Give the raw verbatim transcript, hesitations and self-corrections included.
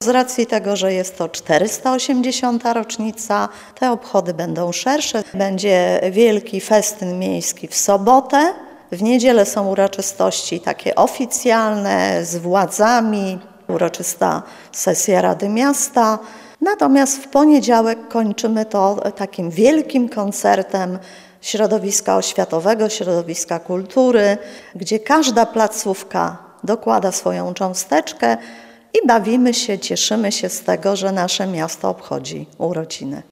Z racji tego, że jest to czterysta osiemdziesiąta rocznica, te obchody będą szersze. Będzie wielki festyn miejski w sobotę. W niedzielę są uroczystości takie oficjalne z władzami, uroczysta sesja Rady Miasta. Natomiast w poniedziałek kończymy to takim wielkim koncertem środowiska oświatowego, środowiska kultury, gdzie każda placówka dokłada swoją cząsteczkę i bawimy się, cieszymy się z tego, że nasze miasto obchodzi urodziny.